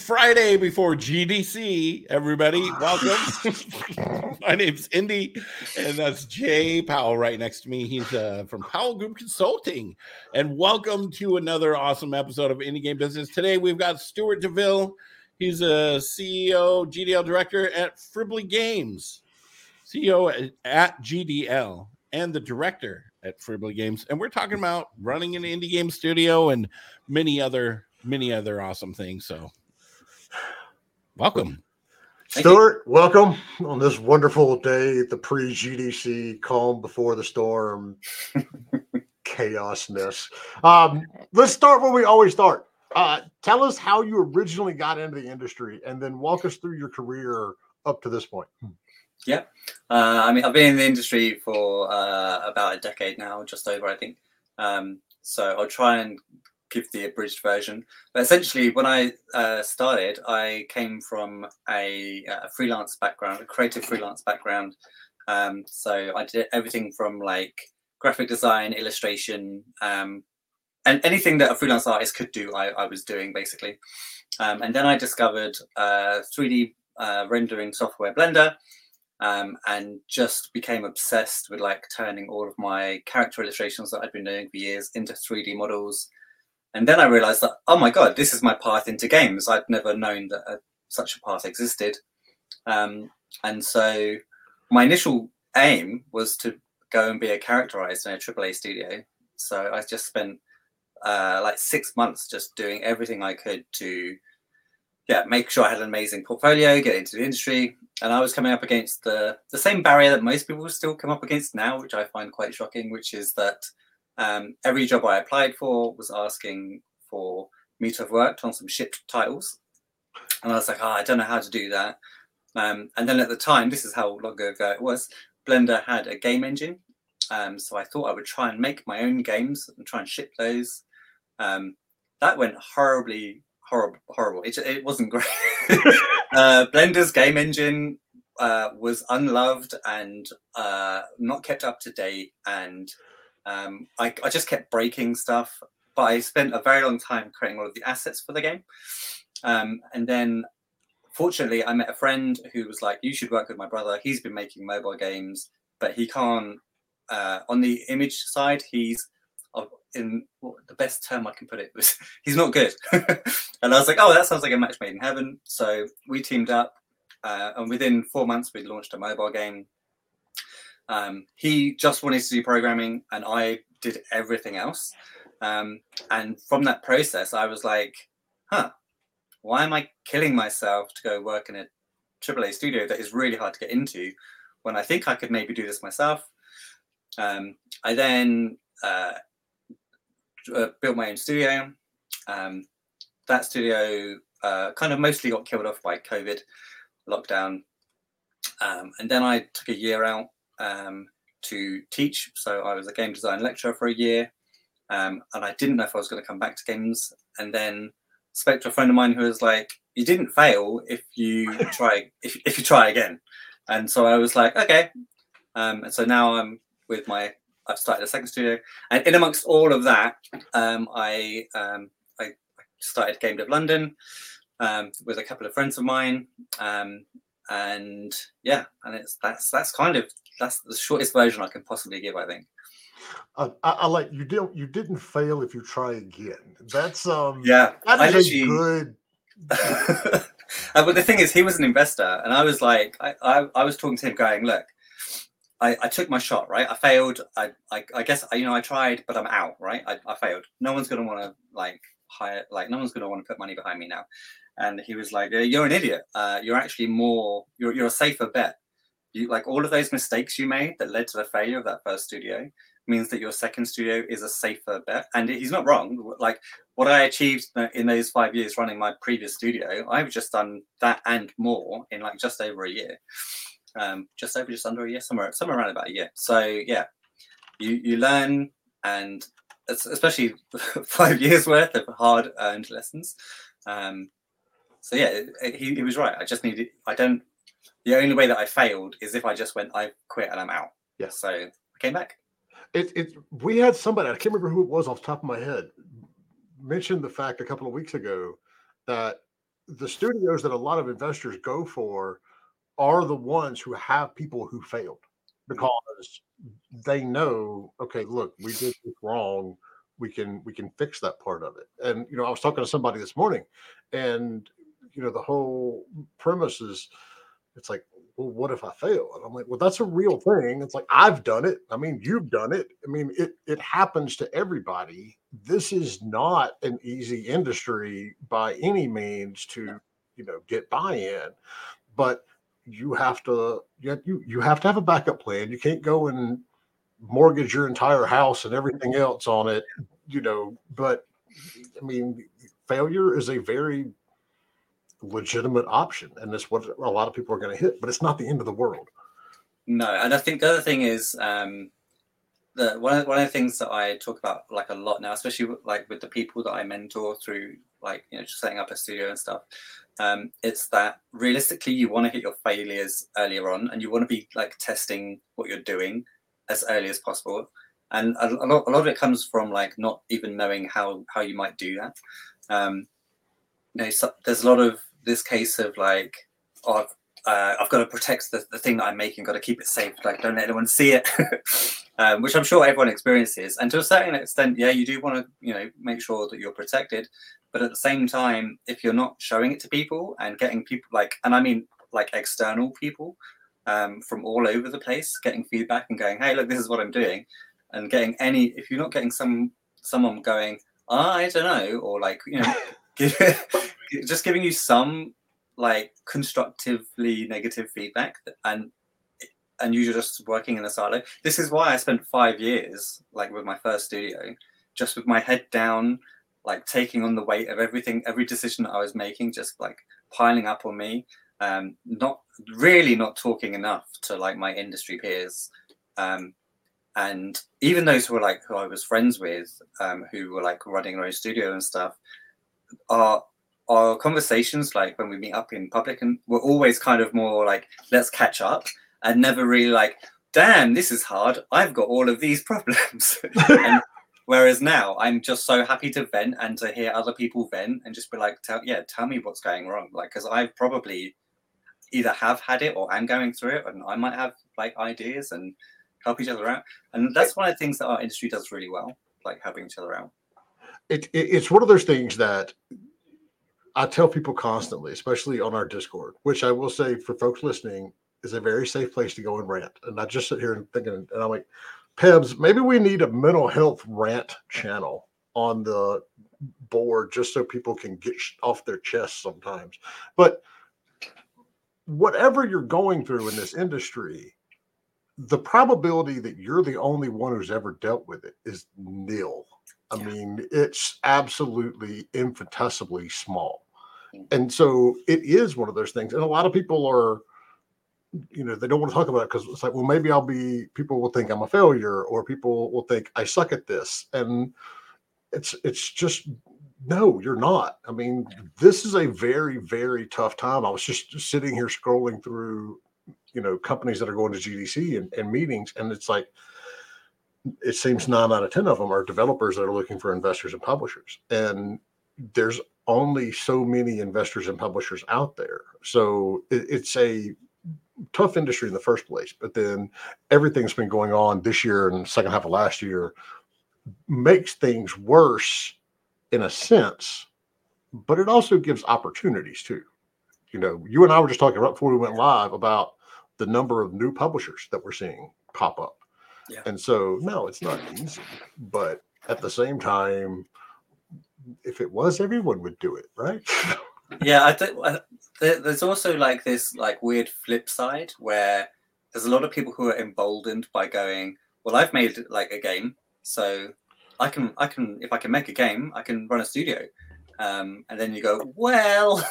Friday before GDC, everybody. Welcome. My name's Indy, and that's Jay Powell right next to me. He's from Powell Group Consulting. And welcome to another awesome episode of Indie Game Business. Today, we've got Stuart DeVille. He's a CEO, GDL Director at Fribly Games, CEO at GDL, and the Director at Fribly Games. And we're talking about running an indie game studio and many other awesome things. So welcome. Stuart, welcome on this wonderful day, the pre-GDC calm before the storm chaosness. Let's start where we always start. Tell us how you originally got into the industry and then walk us through your career up to this point. Yeah. I've been in the industry for about a decade now, just over, I think. So I'll try and give the abridged version. But essentially, when I started, I came from a freelance background, a creative freelance background. So I did everything from like graphic design, illustration, and anything that a freelance artist could do, I was doing basically. And then I discovered 3D rendering software Blender. And just became obsessed with like turning all of my character illustrations that I'd been doing for years into 3D models. And then I realized that, oh my God, this is my path into games. I'd never known that such a path existed. And so my initial aim was to go and be a character artist in a AAA studio. So I just spent like 6 months just doing everything I could to make sure I had an amazing portfolio, get into the industry. And I was coming up against the same barrier that most people still come up against now, which I find quite shocking, which is that every job I applied for was asking for me to have worked on some shipped titles. And I was like, I don't know how to do that. And then at the time, this is how long ago it was, Blender had a game engine. So I thought I would try and make my own games and try and ship those. That went horrible. It wasn't great. Blender's game engine was unloved and not kept up to date, and I just kept breaking stuff. But I spent a very long time creating all of the assets for the game, and then fortunately I met a friend who was like, you should work with my brother. He's been making mobile games, but he can't on the image side, he's in the best term I can put it was he's not good. And I was like, oh, that sounds like a match made in heaven. So we teamed up, and within 4 months we launched a mobile game. He just wanted to do programming and I did everything else. And from that process I was like, why am I killing myself to go work in a AAA studio that is really hard to get into when I think I could maybe do this myself? I then built my own studio. That studio kind of mostly got killed off by COVID lockdown. And then I took a year out to teach. So I was a game design lecturer for a year. And I didn't know if I was going to come back to games. And then spoke to a friend of mine who was like, you didn't fail if you try, if you try again. And so I was like, okay. And so now I'm with I've started a second studio, and in amongst all of that, I started Game Dev London with a couple of friends of mine, and that's the shortest version I can possibly give, I think. I like you didn't fail if you try again. That's that is a good. But the thing is, he was an investor, and I was like, I was talking to him, going, look. I took my shot, right? I failed. I guess I tried, but I'm out, right? I failed. No one's gonna want to no one's gonna want to put money behind me now. And he was like, "You're an idiot. You're actually you're a safer bet. You like all of those mistakes you made that led to the failure of that first studio means that your second studio is a safer bet." And he's not wrong. Like what I achieved in those 5 years running my previous studio, I've just done that and more in like just over a year. Just under a year, somewhere around about a year. So yeah, you learn, and especially 5 years worth of hard earned lessons. So yeah, he was right. The only way that I failed is if I just went, I quit and I'm out. Yeah. So I came back. We had somebody, I can't remember who it was off the top of my head, mentioned the fact a couple of weeks ago that the studios that a lot of investors go for are the ones who have people who failed, because they know, okay, look, we did this wrong. We can fix that part of it. And I was talking to somebody this morning, and the whole premise is, it's like, well, what if I fail? And I'm like, well, that's a real thing. It's like, I've done it. I mean, you've done it. I mean, it happens to everybody. This is not an easy industry by any means to, get buy-in, but you have to have a backup plan. You can't go and mortgage your entire house and everything else on it, but I mean, failure is a very legitimate option, and that's what a lot of people are going to hit, but it's not the end of the world. No, and I think the other thing is one of the things that I talk about like a lot now, especially like with the people that I mentor through like just setting up a studio and stuff. It's that realistically you want to hit your failures earlier on, and you want to be like testing what you're doing as early as possible. And a lot of it comes from like not even knowing how you might do that. So there's a lot of this case of like, oh, I've got to protect the thing that I'm making, got to keep it safe, like don't let anyone see it, which I'm sure everyone experiences. And to a certain extent, yeah, you do want to make sure that you're protected, but at the same time, if you're not showing it to people and getting people and I mean like external people from all over the place getting feedback and going, hey, look, this is what I'm doing, and getting if you're not getting someone going, I don't know, or like just giving you some like constructively negative feedback, and you're just working in a silo. This is why I spent 5 years like with my first studio, just with my head down, like taking on the weight of every decision that I was making, just like piling up on me, not talking enough to like my industry peers, and even those who I was friends with, who were like running their own studio and stuff. Our conversations, like when we meet up in public, and we're always kind of more like, let's catch up, and never really like, damn, this is hard, I've got all of these problems. And whereas now I'm just so happy to vent and to hear other people vent and just be like, tell me what's going wrong, like, because I probably either have had it or am going through it, and I might have like ideas and help each other out. And that's one of the things that our industry does really well, like helping each other out. It's one of those things that I tell people constantly, especially on our Discord, which I will say for folks listening is a very safe place to go and rant, and not just sit here and thinking. And I'm like, Pebs, maybe we need a mental health rant channel on the board just so people can get off their chest sometimes. But whatever you're going through in this industry, the probability that you're the only one who's ever dealt with it is nil. I mean, it's absolutely infinitesimally small. And so it is one of those things. And a lot of people are, they don't want to talk about it because it's like, well, maybe people will think I'm a failure, or people will think I suck at this. And it's just, no, you're not. I mean, this is a very, very tough time. I was just sitting here scrolling through, companies that are going to GDC and meetings. And it's like, it seems 9 out of 10 of them are developers that are looking for investors and publishers. And there's only so many investors and publishers out there. So it's a tough industry in the first place. But then everything's been going on this year and the second half of last year makes things worse in a sense, but it also gives opportunities too. You and I were just talking right before we went live about the number of new publishers that we're seeing pop up. Yeah. And so, no, it's not easy, but at the same time, if it was, everyone would do it, right? Yeah, I think there's also like this like weird flip side where there's a lot of people who are emboldened by going, well, I've made like a game, so I can if I can make a game, I can run a studio. And then you go, well,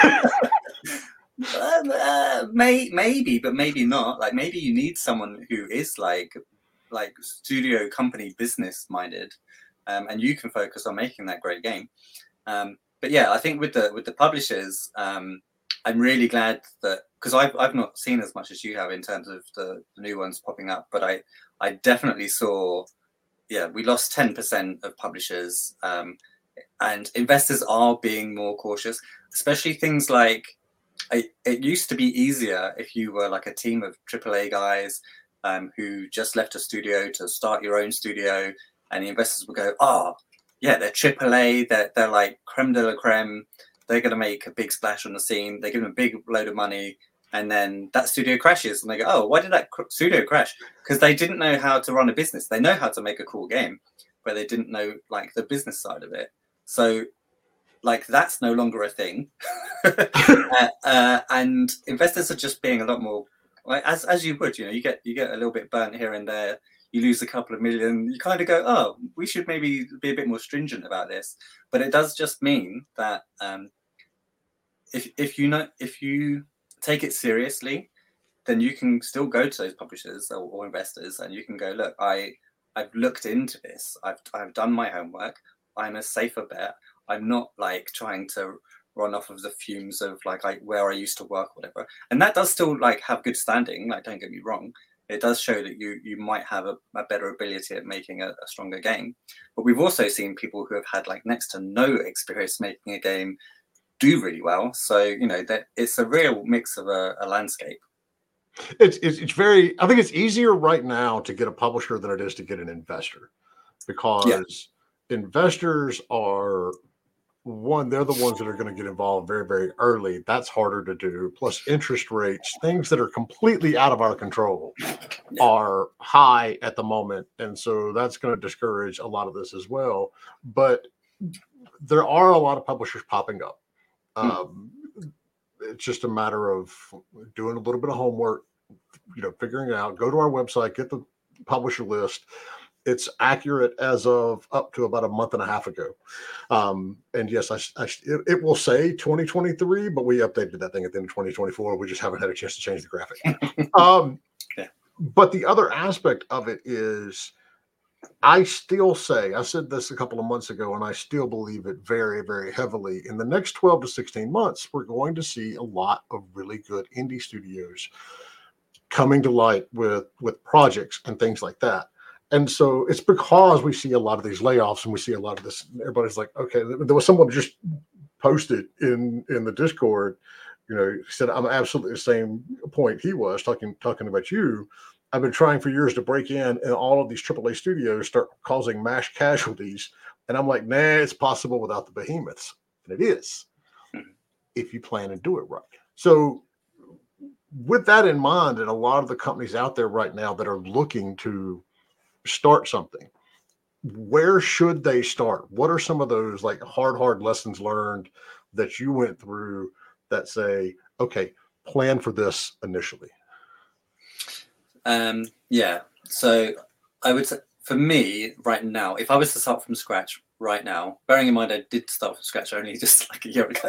maybe, but maybe not. Like maybe you need someone who is like studio company business minded, and you can focus on making that great game. But yeah, I think with the publishers, I'm really glad that, because I've not seen as much as you have in terms of the new ones popping up, but I definitely saw, we lost 10% of publishers, and investors are being more cautious, especially things like it used to be easier if you were like a team of AAA guys who just left a studio to start your own studio, and the investors would go, oh, yeah, they're AAA, they're like creme de la creme, they're going to make a big splash on the scene, they give them a big load of money, and then that studio crashes, and they go, oh, why did that studio crash? Because they didn't know how to run a business. They know how to make a cool game, but they didn't know like the business side of it. So like that's no longer a thing. And investors are just being a lot more like as you would, you know, you get a little bit burnt here and there, you lose a couple of million, you kind of go, oh, we should maybe be a bit more stringent about this. But it does just mean that if you take it seriously, then you can still go to those publishers or investors and you can go, look, I've looked into this, I've done my homework, I'm a safer bet, I'm not like trying to run off of the fumes of like where I used to work or whatever. And that does still like have good standing, like don't get me wrong, it does show that you might have a better ability at making a stronger game. But we've also seen people who have had like next to no experience making a game do really well. So you know that it's a real mix of a landscape. It's very, I think it's easier right now to get a publisher than it is to get an investor, because investors are they're the ones that are going to get involved very, very early. That's harder to do. Plus interest rates, things that are completely out of our control are high at the moment. And so that's going to discourage a lot of this as well. But there are a lot of publishers popping up. It's just a matter of doing a little bit of homework, you know, figuring it out, go to our website, get the publisher list. It's accurate as of up to about a month and a half ago. And yes, it will say 2023, but we updated that thing at the end of 2024. We just haven't had a chance to change the graphic. But the other aspect of it is, I still say, I said this a couple of months ago, and I still believe it very, very heavily. In the next 12 to 16 months, we're going to see a lot of really good indie studios coming to light with projects and things like that. And so it's because we see a lot of these layoffs and we see a lot of this. Everybody's like, okay, there was someone just posted in the Discord, you know, said, I'm absolutely the same point he was talking about you. I've been trying for years to break in, and all of these AAA studios start causing mass casualties. And I'm like, nah, it's possible without the behemoths. And it is, if you plan and do it right. So with that in mind, and a lot of the companies out there right now that are looking to start something, where should they start? What are some of those like hard lessons learned that you went through that say, okay, plan for this initially? So I would say for me right now, if I was to start from scratch right now, bearing in mind I did start from scratch only just like a year ago,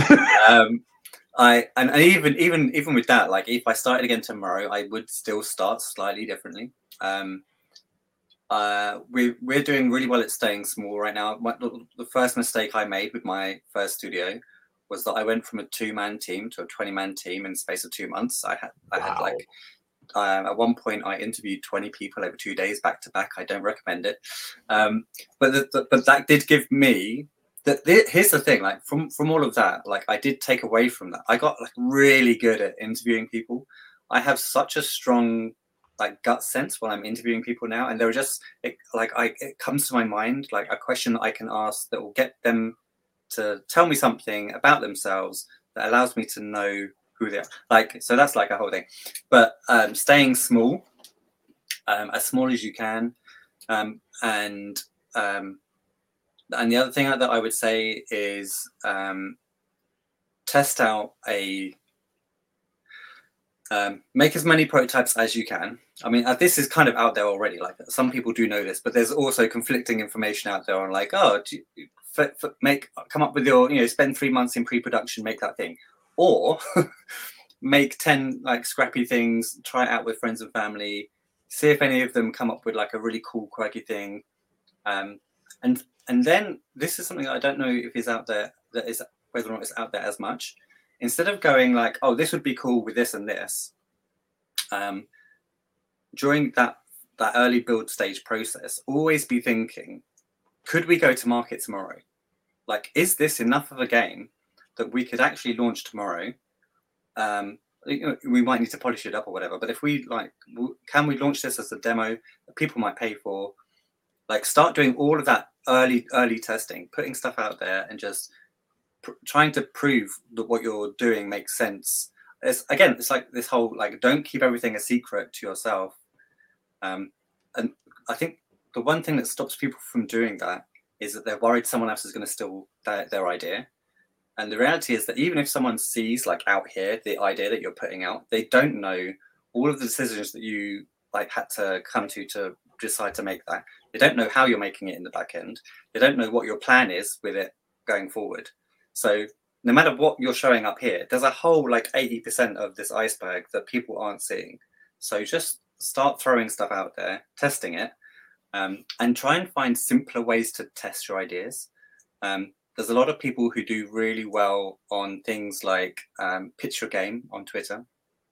and even with that, like if I started again tomorrow, I would still start slightly differently. We're doing really well at staying small right now. The first mistake I made with my first studio was that I went from a 2-man team to a 20-man team in the space of 2 months. I had like at one point I interviewed 20 people over 2 days back to back. I don't recommend it, but that did give me here's the thing, like from all of that, like I did take away from that. I got like really good at interviewing people. I have such a strong like gut sense when I'm interviewing people now, and they're just it comes to my mind like a question that I can ask that will get them to tell me something about themselves that allows me to know who they are. Like, so that's like a whole thing. But staying small, as small as you can, and the other thing that I would say is test out make as many prototypes as you can. I mean, this is kind of out there already. Like some people do know this, but there's also conflicting information out there on like, oh, come up with your, you know, spend 3 months in pre-production, make that thing, or make 10 like scrappy things, try it out with friends and family, see if any of them come up with like a really cool, quirky thing, and then this is something that I don't know if is out there, that is whether or not it's out there as much. Instead of going like, oh, this would be cool with this and this, during that early build stage process, always be thinking, could we go to market tomorrow? like, is this enough of a game that we could actually launch tomorrow? We might need to polish it up or whatever, but if we can we launch this as a demo that people might pay for? Like, start doing all of that early testing, putting stuff out there, and just trying to prove that what you're doing makes sense. It's like this whole, like, don't keep everything a secret to yourself. And I think the one thing that stops people from doing that is that they're worried someone else is going to steal their idea. And the reality is that even if someone sees, like, out here the idea that you're putting out, they don't know all of the decisions that you, like, had to come to decide to make that. They don't know how you're making it in the back end. They don't know what your plan is with it going forward. So no matter what you're showing up here, there's a whole, like, 80% of this iceberg that people aren't seeing. So just start throwing stuff out there, testing it, and try and find simpler ways to test your ideas. There's a lot of people who do really well on things like Pitch Your Game on Twitter,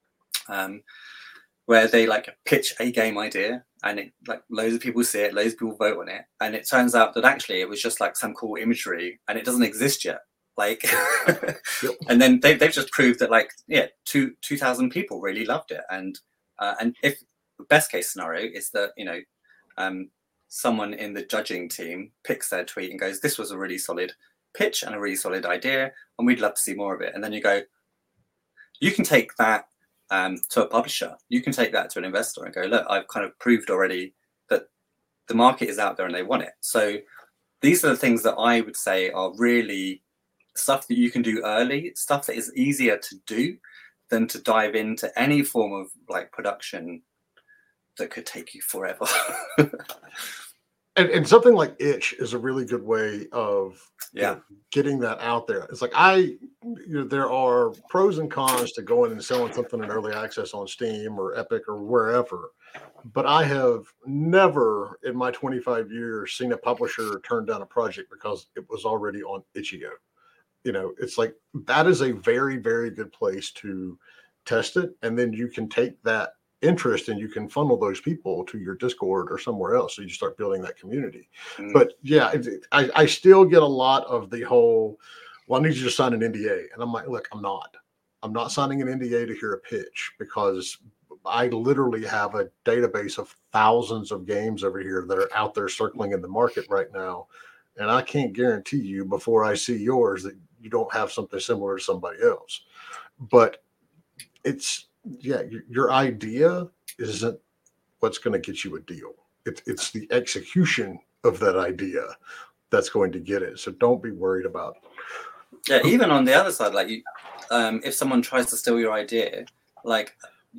where they, like, pitch a game idea, and it, like, loads of people see it, loads of people vote on it, and it turns out that actually it was just, like, some cool imagery and it doesn't exist yet. Like, and then they've just proved that, like, 2,000 people really loved it, and if the best case scenario is that, you know, someone in the judging team picks their tweet and goes, this was a really solid pitch and a really solid idea, and we'd love to see more of it. And then you go, you can take that to a publisher, you can take that to an investor and go, look, I've kind of proved already that the market is out there and they want it. So these are the things that I would say are really stuff that you can do early, stuff that is easier to do than to dive into any form of, like, production that could take you forever. And something like Itch is a really good way of getting that out there. It's like, there are pros and cons to going and selling something in early access on Steam or Epic or wherever. But I have never in my 25 years seen a publisher turn down a project because it was already on Itch.io. You know, it's like, that is a very, very good place to test it. And then you can take that interest and you can funnel those people to your Discord or somewhere else. So you start building that community. But yeah, I still get a lot of the whole, well, I need you to sign an NDA. And I'm like, look, I'm not signing an NDA to hear a pitch, because I literally have a database of thousands of games over here that are out there circling in the market right now. And I can't guarantee you before I see yours that you don't have something similar to somebody else. But it's, your idea isn't what's going to get you a deal. It's the execution of that idea that's going to get it. So don't be worried about it. Yeah, even on the other side, like, if someone tries to steal your idea, like,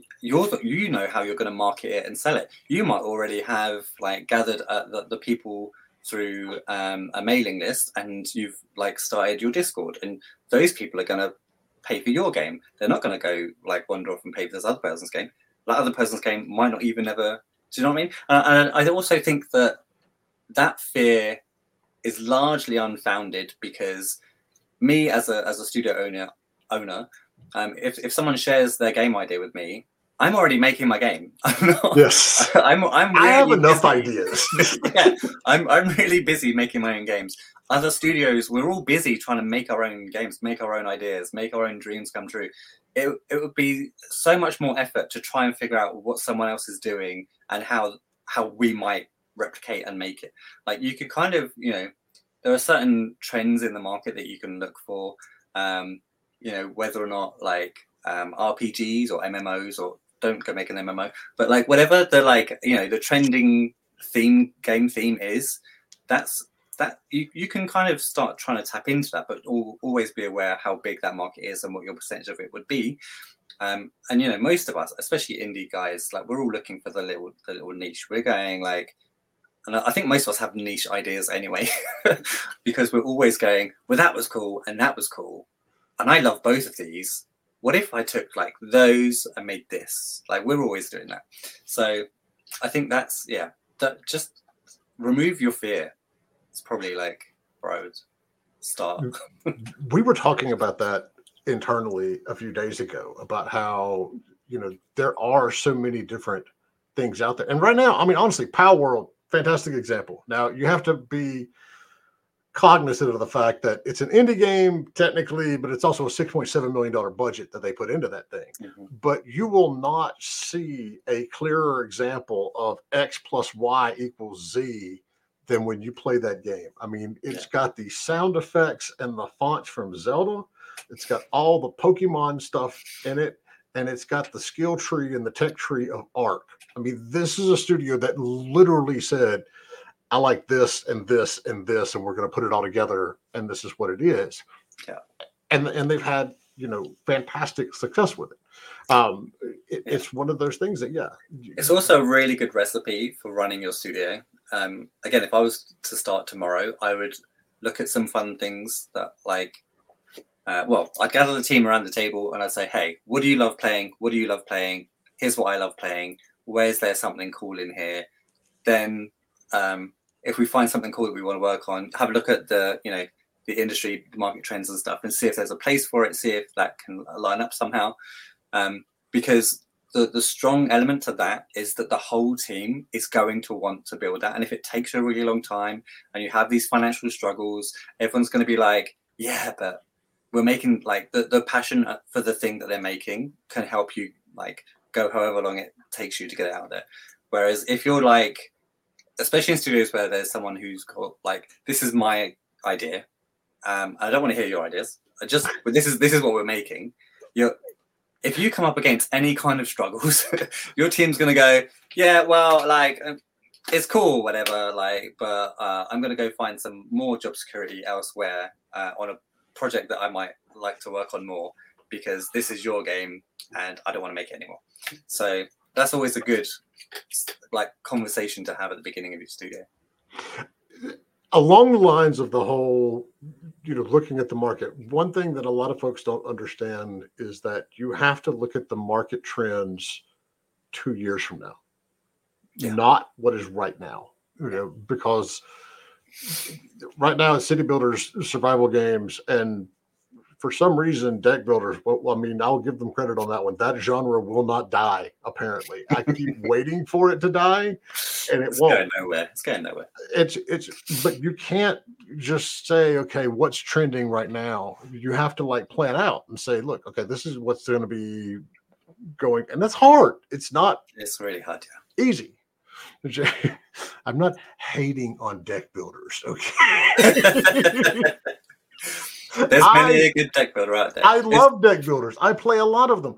you know how you're going to market it and sell it. You might already have, like, gathered the people through a mailing list, and you've, like, started your Discord, and those people are going to pay for your game. They're not going to go, like, wander off and pay for this other person's game. That other person's game might not even ever. Do you know what I mean? And I also think that fear is largely unfounded, because me as a studio owner, if someone shares their game idea with me, I'm already making my game. Yes. I'm really I have enough busy. ideas. Yeah, I'm really busy making my own games. Other studios, we're all busy trying to make our own games, make our own ideas, make our own dreams come true. It would be so much more effort to try and figure out what someone else is doing and how we might replicate and make it. Like, you could kind of, you know, there are certain trends in the market that you can look for, you know, whether or not, like, RPGs or MMOs, or don't go make an MMO, but, like, whatever the, like, you know, the trending game theme is, that you can kind of start trying to tap into that, but always be aware how big that market is and what your percentage of it would be. And, you know, most of us, especially indie guys, like, we're all looking for the little niche. We're going, like, and I think most of us have niche ideas anyway, because we're always going, well, that was cool and that was cool, and I love both of these. What if I took, like, those and made this? Like, we're always doing that. So I think that's, that just remove your fear. It's probably, like, where I would start. We were talking about that internally a few days ago, about how, you know, there are so many different things out there. And right now, I mean, honestly, Pal World, fantastic example. Now, you have to be cognizant of the fact that it's an indie game technically, but it's also a $6.7 million budget that they put into that thing. Mhm. But you will not see a clearer example of X plus Y equals Z than when you play that game. I mean, it's got the sound effects and the fonts from Zelda. It's got all the Pokemon stuff in it, and it's got the skill tree and the tech tree of Ark. I mean, this is a studio that literally said, I like this and this and this, and we're going to put it all together, and this is what it is. Yeah. And they've had, fantastic success with it. It's one of those things that, It's also a really good recipe for running your studio. Again, if I was to start tomorrow, I would look at some fun things that I'd gather the team around the table and I'd say, hey, what do you love playing? What do you love playing? Here's what I love playing. Where's there something cool in here? Then if we find something cool that we want to work on, have a look at the industry, the market trends and stuff, and see if there's a place for it, see if that can line up somehow. Because the strong element of that is that the whole team is going to want to build that. And if it takes you a really long time and you have these financial struggles, everyone's going to be like, yeah, but we're making the passion for the thing that they're making can help you go however long it takes you to get it out there. Whereas if you're especially in studios where there's someone who's got this is my idea, I don't want to hear your ideas. This is what we're making. If you come up against any kind of struggles, your team's gonna go, yeah, well, it's cool, whatever. But I'm gonna go find some more job security elsewhere on a project that I might like to work on more, because this is your game and I don't want to make it anymore. So that's always a good conversation to have at the beginning of your studio. Along the lines of the whole, looking at the market, one thing that a lot of folks don't understand is that you have to look at the market trends 2 years from now, not what is right now, because right now it's city builders, survival games, and for some reason, deck builders, I'll give them credit on that one. That genre will not die, apparently. I keep waiting for it to die, and it won't. It's going nowhere. But you can't just say, okay, what's trending right now? You have to plan out and say, look, okay, this is what's going to be going. And that's hard. It's really hard, easy. I'm not hating on deck builders, okay? There's many a good deck builder out there. I love deck builders. I play a lot of them.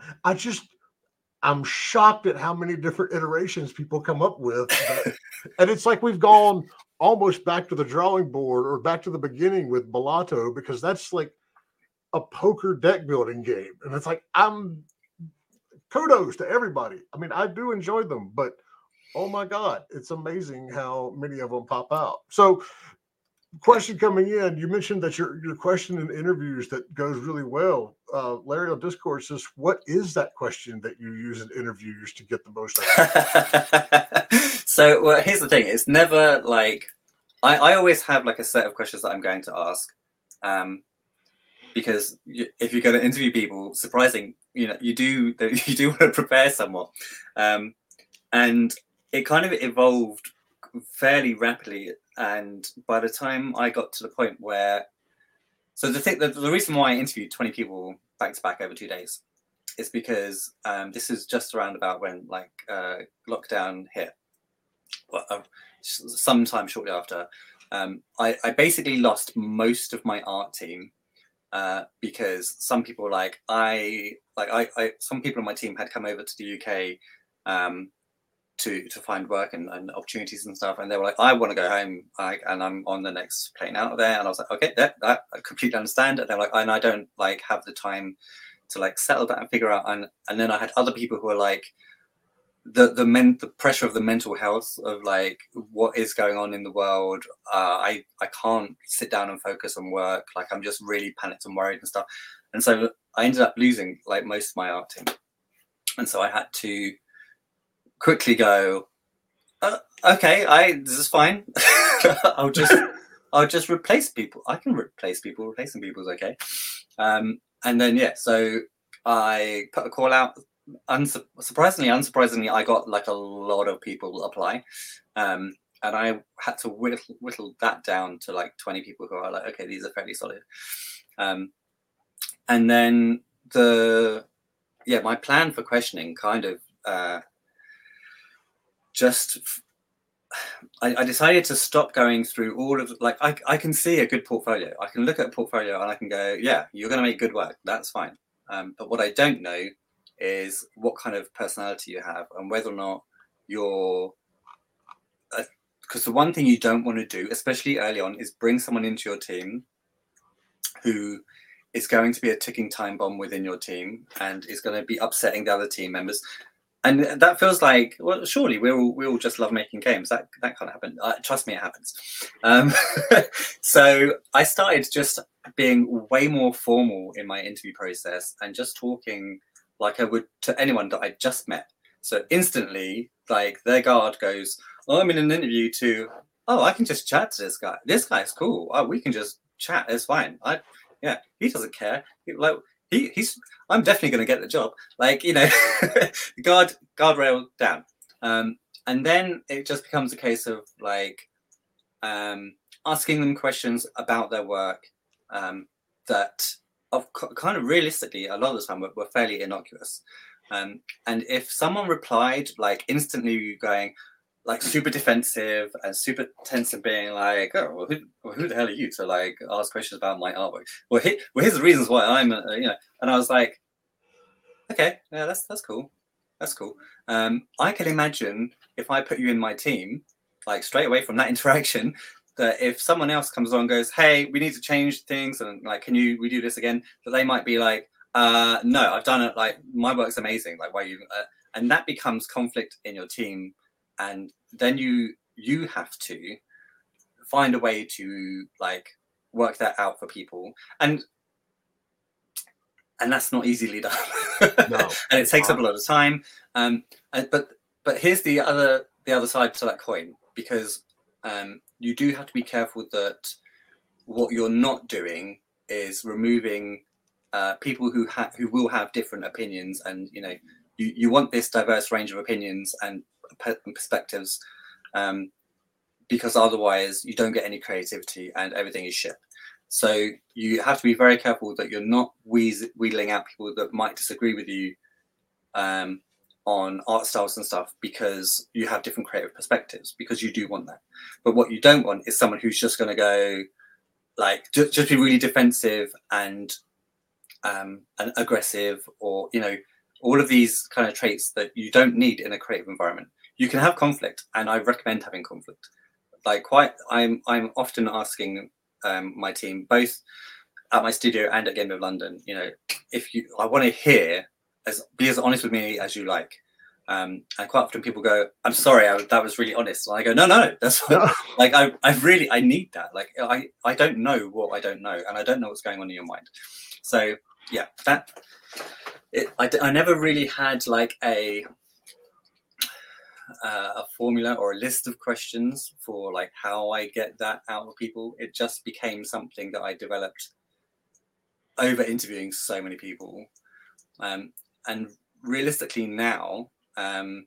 I'm shocked at how many different iterations people come up with. And it's like we've gone almost back to the drawing board or back to the beginning with Balato, because that's like a poker deck building game. And it's kudos to everybody. I mean, I do enjoy them, but oh my God, it's amazing how many of them pop out. So, question coming in, you mentioned that your question in interviews that goes really well. Larry on Discord says, what is that question that you use in interviews to get the most out of it? So here's the thing. It's never I always have a set of questions that I'm going to ask. Because if you're going to interview people, surprising, you do want to prepare somewhat. And it kind of evolved fairly rapidly. And by the time I got to the point where, the reason why I interviewed 20 people back to back over 2 days is because this is just around about when lockdown hit, sometime shortly after. I basically lost most of my art team because some people some people on my team had come over to the UK to find work and opportunities and stuff, and they were like, I want to go home, and I'm on the next plane out of there. And I was like, okay, that I completely understand. And they're like, and I don't have the time to settle that and figure out. And then I had other people who were the pressure of the mental health of what is going on in the world. I can't sit down and focus on work. I'm just really panicked and worried and stuff. And so I ended up losing most of my art team, and so I had to quickly go, okay, this is fine. I'll just replace people. I can replace people. Replacing people is okay. And then so I put a call out. Unsurprisingly, I got a lot of people apply. And and I had to whittle that down to like 20 people who are like, okay, these are fairly solid. And then my plan for questioning kind of I decided to stop going through all of, like, I can see a good portfolio. I can look at a portfolio and I can go, yeah, you're going to make good work. That's fine. But what I don't know is what kind of personality you have and whether or not you're, because the one thing you don't want to do, especially early on, is bring someone into your team who is going to be a ticking time bomb within your team and is going to be upsetting the other team members. And that feels like, well, surely we all just love making games. That can't happen. Trust me, it happens. So I started just being way more formal in my interview process and just talking like I would to anyone that I just met. So instantly, like, their guard goes, oh, I'm in an interview to, oh, I can just chat to this guy. This guy's cool. Oh, we can just chat. It's fine. He doesn't care. I'm definitely going to get the job. Like, you know, guardrail down. And then it just becomes a case of like asking them questions about their work that kind of realistically, a lot of the time were fairly innocuous. And if someone replied like instantly going like super defensive and super tense and being like, oh, well, who the hell are you to like ask questions about my artwork? Well, here's the reasons why I'm, you know. And I was like, okay, yeah, that's cool. That's cool. I can imagine if I put you in my team, like straight away from that interaction, that if someone else comes along and goes, hey, we need to change things and like, can you redo this again? That they might be like, no, I've done it. Like, my work's amazing. Like, why you? And that becomes conflict in your team. And then you have to find a way to like work that out for people, and that's not easily done. No. And it takes up a lot of time. But here's the other side to that coin, because you do have to be careful that what you're not doing is removing people who will have different opinions, and you know you want this diverse range of opinions and perspectives, because otherwise you don't get any creativity and everything is shit. So you have to be very careful that you're not wheedling out people that might disagree with you on art styles and stuff, because you have different creative perspectives, because you do want that. But what you don't want is someone who's just going to go like just be really defensive and aggressive, or you know, all of these kind of traits that you don't need in a creative environment. You can have conflict, and I recommend having conflict. Like, I'm often asking my team, both at my studio and at Game of London, you know, I want to hear, be as honest with me as you like. And quite often people go, I'm sorry, that was really honest. And I go, no, that's fine. Like, I need that. Like, I don't know what I don't know, and I don't know what's going on in your mind. So yeah, I never really had like a formula or a list of questions for like how I get that out of people. It just became something that I developed over interviewing so many people. And realistically now, I'm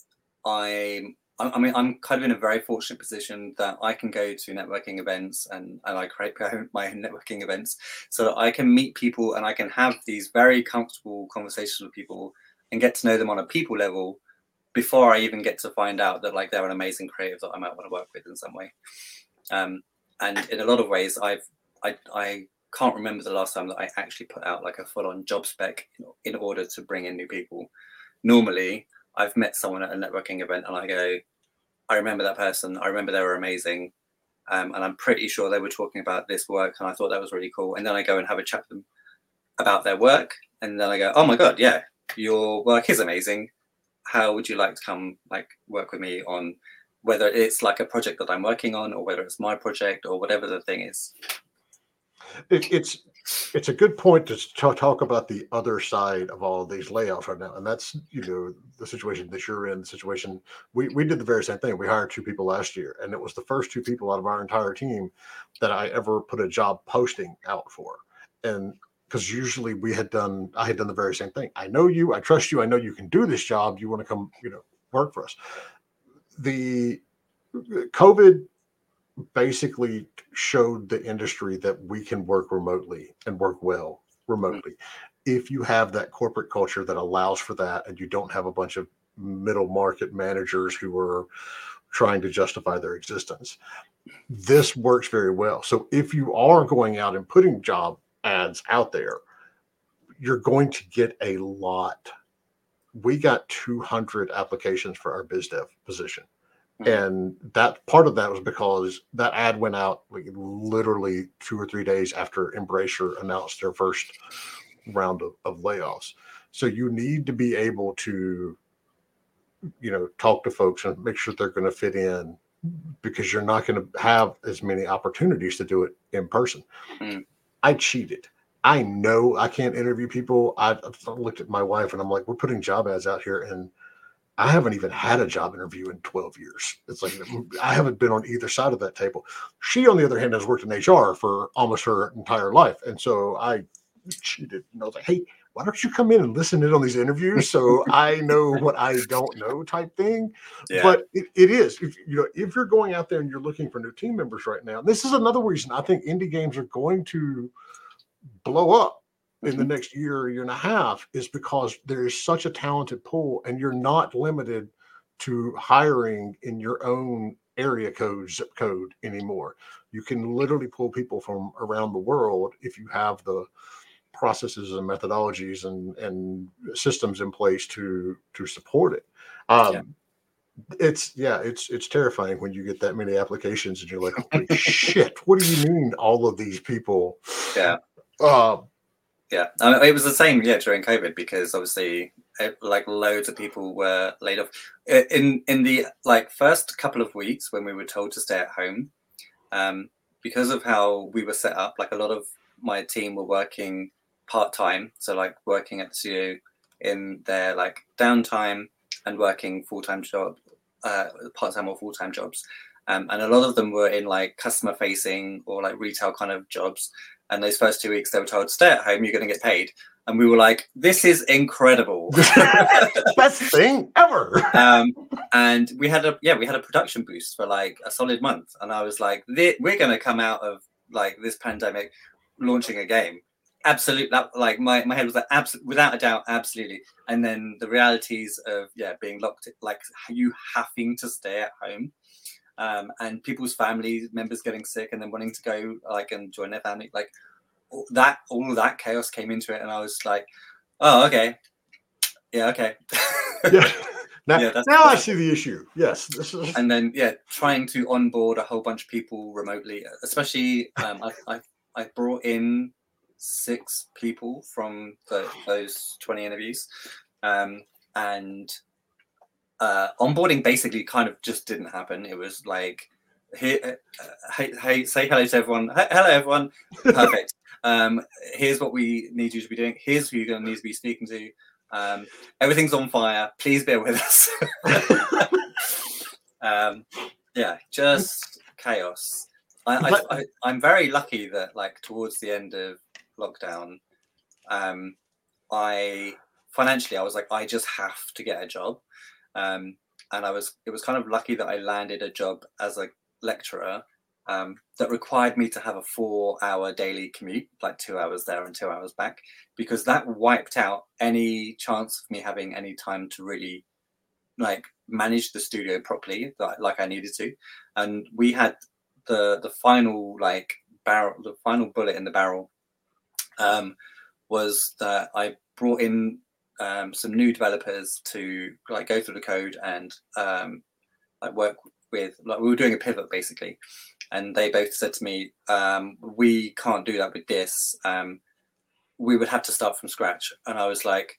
kind of in a very fortunate position that I can go to networking events and I create my networking events so that I can meet people and I can have these very comfortable conversations with people and get to know them on a people level before I even get to find out that like they're an amazing creative that I might want to work with in some way. And in a lot of ways, I can't remember the last time that I actually put out like a full-on job spec in order to bring in new people. Normally, I've met someone at a networking event and I go, I remember that person. I remember they were amazing. And I'm pretty sure they were talking about this work and I thought that was really cool. And then I go and have a chat with them about their work. And then I go, oh my God, yeah, your work is amazing. How would you like to come like work with me on whether it's like a project that I'm working on or whether it's my project or whatever the thing is? It's a good point to talk about the other side of all of these layoffs right now. And that's, you know, the situation that you're in, the situation we did the very same thing. We hired 2 people last year, and it was the first 2 people out of our entire team that I ever put a job posting out for. And because usually I had done the very same thing. I know you, I trust you, I know you can do this job. You want to come, you know, work for us. COVID basically showed the industry that we can work remotely and work well remotely. If you have that corporate culture that allows for that, and you don't have a bunch of middle market managers who are trying to justify their existence, this works very well. So if you are going out and putting job ads out there, you're going to get a lot. We got 200 applications for our biz dev position. And that part of that was because that ad went out like literally 2 or 3 days after Embracer announced their first round of layoffs. So you need to be able to, talk to folks and make sure they're going to fit in, because you're not going to have as many opportunities to do it in person. I cheated. I know I can't interview people. I looked at my wife and I'm like, we're putting job ads out here, and I haven't even had a job interview in 12 years. It's like, I haven't been on either side of that table. She, on the other hand, has worked in HR for almost her entire life. And so I cheated. And I was like, hey, why don't you come in and listen in on these interviews so I know what I don't know type thing. Yeah. But it is, if you're going out there and you're looking for new team members right now, this is another reason I think indie games are going to blow up in the next year and a half, is because there is such a talented pool, and you're not limited to hiring in your own area code, zip code anymore. You can literally pull people from around the world if you have the processes and methodologies and systems in place to support it. It's terrifying when you get that many applications and you're like, holy shit, what do you mean all of these people? It was the same during COVID, because obviously like loads of people were laid off in the first couple of weeks when we were told to stay at home, because of how we were set up. Like, a lot of my team were working part-time, so like working at the studio in their like downtime and working full-time job, part-time or full-time jobs, and a lot of them were in like customer facing or like retail kind of jobs. And those first 2 weeks, they were told, stay at home, you're going to get paid. And we were like, this is incredible. Best thing ever. And we had a production boost for like a solid month. And I was like, we're going to come out of like this pandemic launching a game. Absolutely. Like my head was like, without a doubt, absolutely. And then the realities of being locked, like you having to stay at home. And people's family members getting sick and then wanting to go like and join their family, like all of that chaos came into it, and I was like, oh, okay, okay. Now I see the issue. Yes, and then trying to onboard a whole bunch of people remotely, especially I brought in 6 people from those 20 interviews, and onboarding basically kind of just didn't happen. It was like, hey, say hello to everyone. Hello, everyone. Perfect. Here's what we need you to be doing. Here's who you're going to need to be speaking to. Everything's on fire. Please bear with us. Just chaos. I'm very lucky that like towards the end of lockdown, I was like, I just have to get a job. And it was kind of lucky that I landed a job as a lecturer that required me to have a 4-hour daily commute, like 2 hours there and 2 hours back, because that wiped out any chance of me having any time to really like manage the studio properly, like I needed to. And we had the final like barrel, the final bullet in the barrel was that I brought in some new developers to like go through the code and like work with, like we were doing a pivot basically, and they both said to me, we can't do that with this, we would have to start from scratch. And I was like,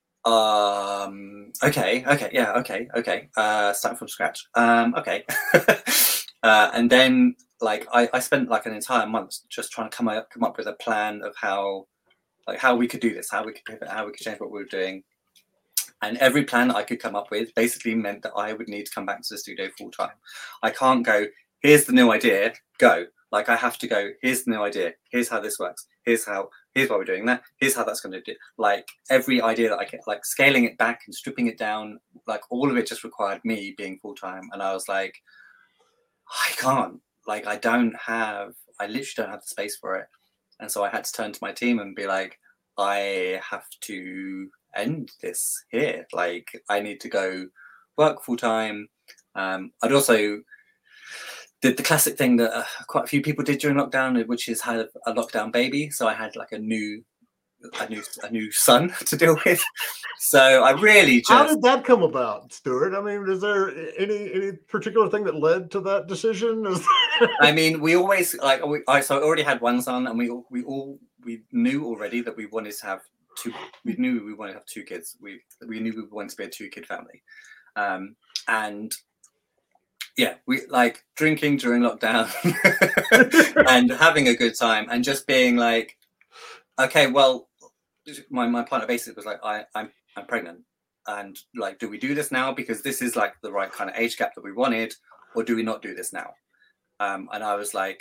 okay, start from scratch, okay. And then like I spent like an entire month just trying to come up with a plan of how we could do this, how we could pivot, how we could change what we were doing. And every plan that I could come up with basically meant that I would need to come back to the studio full time. I can't go, here's the new idea, go. Like I have to go, here's the new idea, here's how this works, here's why we're doing that, here's how that's going to do. Like every idea that I get, like scaling it back and stripping it down, like all of it just required me being full time. And I was like, I can't. Like, I literally don't have the space for it. And so I had to turn to my team and be like, I have to end this here. Like, I need to go work full time. I'd also did the classic thing that quite a few people did during lockdown, which is had a lockdown baby. So I had like a new son to deal with. So I really just... How did that come about, Stuart? I mean, is there any particular thing that led to that decision? I mean, we always so I already had one son, and we knew already that we wanted to have two. We knew we wanted to have two kids. We knew we wanted to be a 2-kid family, and yeah, we like drinking during lockdown and having a good time, and just being like, okay, well, my partner basically was like, I'm pregnant, and like, do we do this now because this is like the right kind of age gap that we wanted, or do we not do this now? And I was like,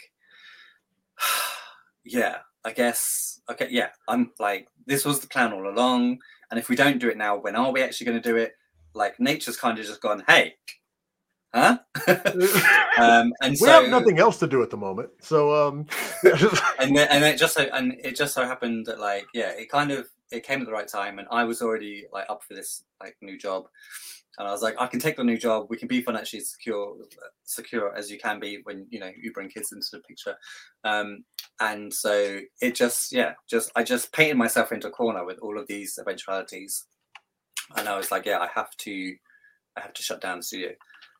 yeah, I guess, okay, yeah, I'm like, this was the plan all along, and if we don't do it now, when are we actually going to do it? Like, nature's kind of just gone, hey, huh? And we have nothing else to do at the moment, so and it just so happened that, like, yeah, it came at the right time, and I was already like up for this like new job, and I was like, I can take the new job, we can be financially secure as you can be when you bring kids into the picture, and so it just I just painted myself into a corner with all of these eventualities, and I was like, yeah, I have to shut down the studio.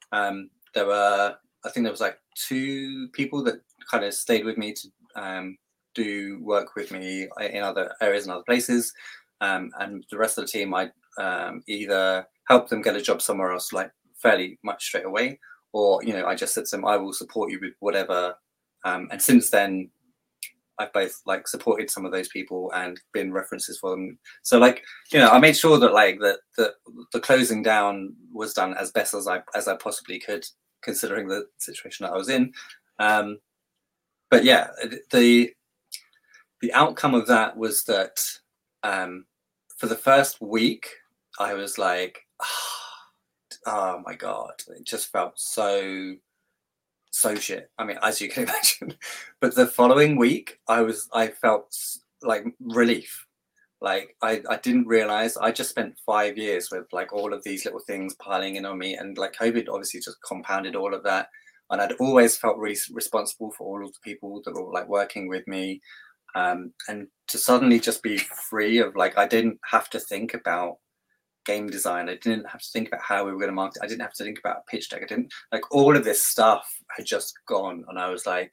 I think there was like 2 people that kind of stayed with me to do work with me in other areas and other places, and the rest of the team I either helped them get a job somewhere else like fairly much straight away, or I just said to them, I will support you with whatever, and since then I've both like supported some of those people and been references for them. So like, I made sure that like that the closing down was done as best as I possibly could, considering the situation that I was in. But yeah, the outcome of that was that for the first week, I was like, oh my God, it just felt so shit. I mean, as you can imagine. But the following week, I felt like relief. Like I didn't realize I just spent 5 years with like all of these little things piling in on me, and like COVID obviously just compounded all of that. And I'd always felt really responsible for all of the people that were like working with me, and to suddenly just be free of like, I didn't have to think about game design, I didn't have to think about how we were going to market, I didn't have to think about a pitch deck, I didn't, like, all of this stuff had just gone, and I was like,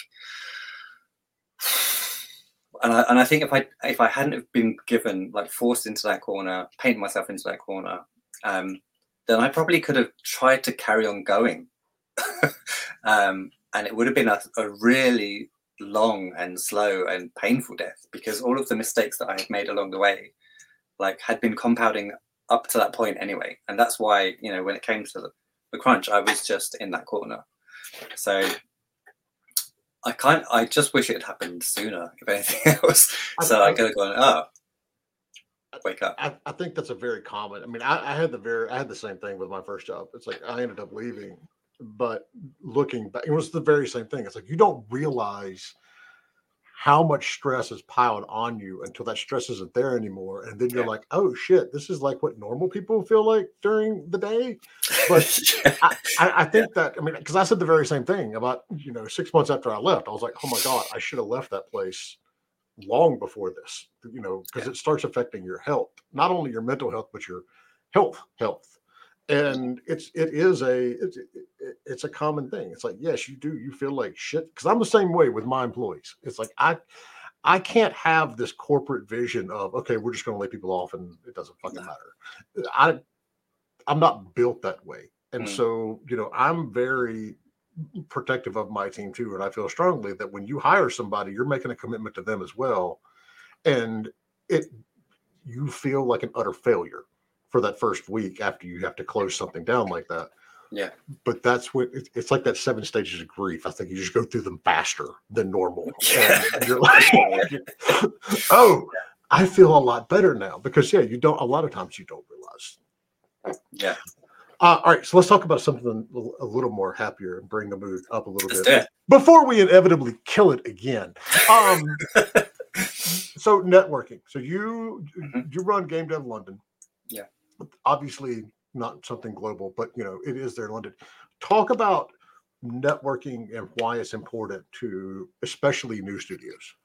and I think if I hadn't have been given, like, forced into that corner, painted myself into that corner, then I probably could have tried to carry on going, and it would have been a really long and slow and painful death, because all of the mistakes that I had made along the way, like, had been compounding up to that point anyway. And that's why, when it came to the crunch, I was just in that corner. So I just wish it had happened sooner, if anything else. So I could have gone, wake up. I think that's a very common. I mean, I had the same thing with my first job. It's like I ended up leaving, but looking back, it was the very same thing. It's like you don't realize how much stress is piled on you until that stress isn't there anymore, and then you're like, oh shit, this is like what normal people feel like during the day. But I think that, I mean, because I said the very same thing about 6 months after I left. I was like, oh my God, I should have left that place long before this, because it starts affecting your health, not only your mental health, but your health. And it's a common thing. It's like, yes, you feel like shit, because I'm the same way with my employees. It's like I can't have this corporate vision of, okay, we're just going to lay people off and it doesn't fucking matter. I'm not built that way. And so, I'm very protective of my team too. And I feel strongly that when you hire somebody, you're making a commitment to them as well. And you feel like an utter failure for that first week after you have to close something down like that. Yeah. But that's what it's like, that 7 stages of grief. I think you just go through them faster than normal. And you're like, oh, I feel a lot better now, because a lot of times you don't realize. Yeah. All right, so let's talk about something a little more happier and bring the mood up a little Let's bit do it. before we inevitably kill it again. So networking. So you run Game Dev London. Yeah. Obviously not something global, but it is there in London. Talk about networking and why it's important to especially new studios.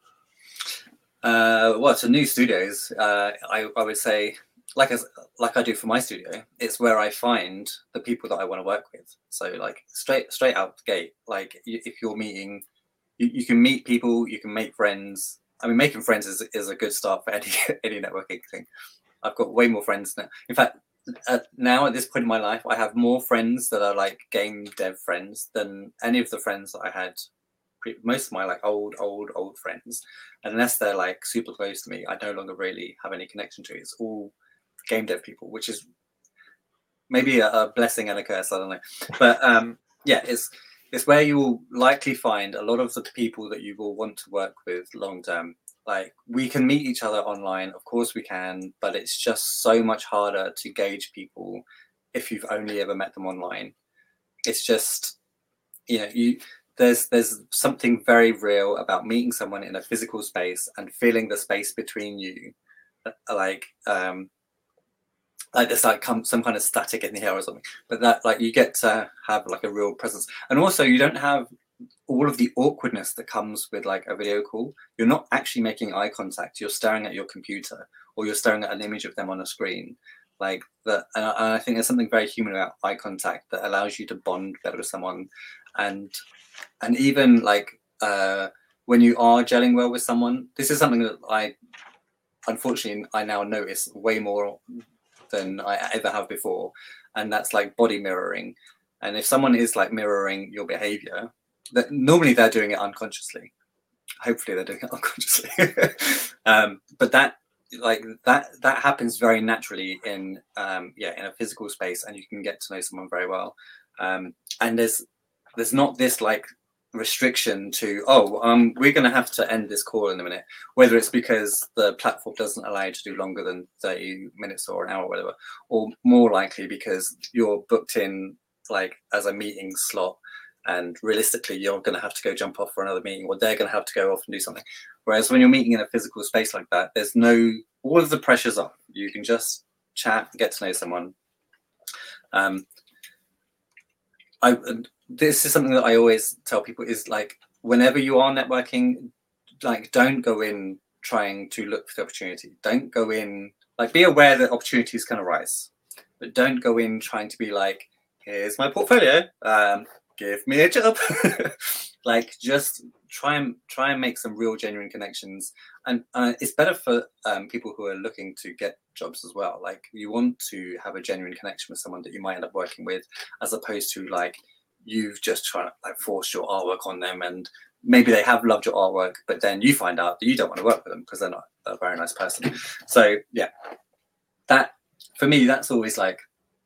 Well, to new studios, I would say, like I do for my studio, it's where I find the people that I want to work with. So like straight out the gate, like if you're meeting, you can meet people, you can make friends. I mean, making friends is a good start for any networking thing. I've got way more friends now. In fact, now at this point in my life, I have more friends that are like game dev friends than any of the friends that I had. Most of my like old friends, unless they're like super close to me, I no longer really have any connection to. It's all game dev people, which is maybe a blessing and a curse. I don't know, but yeah, it's where you will likely find a lot of the people that you will want to work with long term. Like we can meet each other online, of course we can, but it's just so much harder to gauge people if you've only ever met them online. It's just, there's something very real about meeting someone in a physical space and feeling the space between you, like there's like some kind of static in the air or something. But that like you get to have like a real presence, and also you don't have all of the awkwardness that comes with like a video call. You're not actually making eye contact. You're staring at your computer, or you're staring at an image of them on a screen. Like that, and I think there's something very human about eye contact that allows you to bond better with someone, and even like when you are gelling well with someone, this is something that unfortunately I now notice way more than I ever have before, and that's like body mirroring. And if someone is like mirroring your behavior, that normally they're doing it unconsciously. Hopefully they're doing it unconsciously. But that happens very naturally in a physical space, and you can get to know someone very well. And there's not this like restriction to we're going to have to end this call in a minute, whether it's because the platform doesn't allow you to do longer than 30 minutes or an hour or whatever, or more likely because you're booked in like as a meeting slot, and realistically you're going to have to go jump off for another meeting, or they're going to have to go off and do something. Whereas when you're meeting in a physical space like that, there's all of the pressure's off. You can just chat, get to know someone. This is something that I always tell people is like, whenever you are networking, like don't go in trying to look for the opportunity. Don't go in, like be aware that opportunities can arise, but don't go in trying to be like, here's my portfolio, give me a job. Like just try and make some real genuine connections. And it's better for people who are looking to get jobs as well. Like you want to have a genuine connection with someone that you might end up working with, as opposed to like you've just tried to like force your artwork on them, and maybe they have loved your artwork, but then you find out that you don't want to work with them because they're not a very nice person. So yeah, that for me, that's always like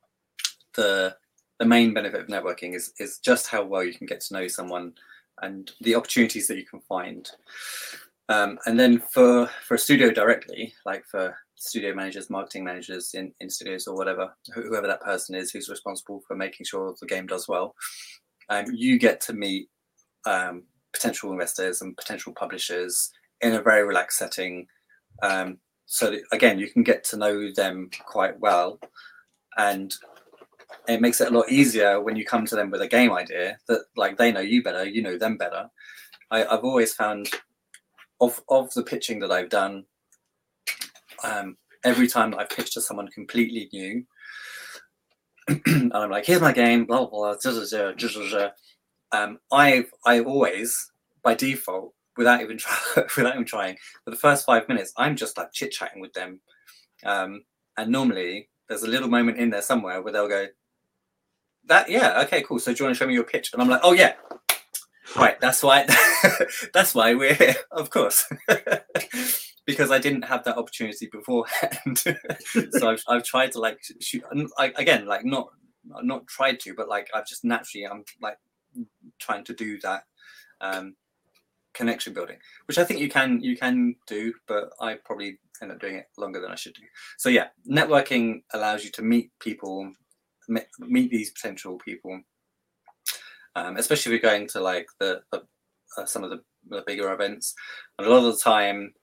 the main benefit of networking is just how well you can get to know someone and the opportunities that you can find. And then for a studio directly, like for studio managers, marketing managers in studios or whatever, whoever that person is who's responsible for making sure the game does well, you get to meet potential investors and potential publishers in a very relaxed setting. So that, again, you can get to know them quite well, and it makes it a lot easier when you come to them with a game idea that like they know you better, you know them better. I've always found of the pitching that I've done, every time that I've pitched to someone completely new, and I'm like, here's my game, blah blah blah. I always, by default, without even trying, for the first 5 minutes, I'm just like chit chatting with them, and normally there's a little moment in there somewhere where they'll go, okay, cool. So do you want to show me your pitch? And I'm like, oh yeah, right. That's why we're here, of course. Because I didn't have that opportunity beforehand. So I've tried to like shoot again, like not tried to, but like I've just naturally, I'm like trying to do that connection building, which I think you can do, but I probably end up doing it longer than I should do. So yeah, networking allows you to meet people meet these potential people, especially if you're going to like some of the bigger events. And a lot of the time,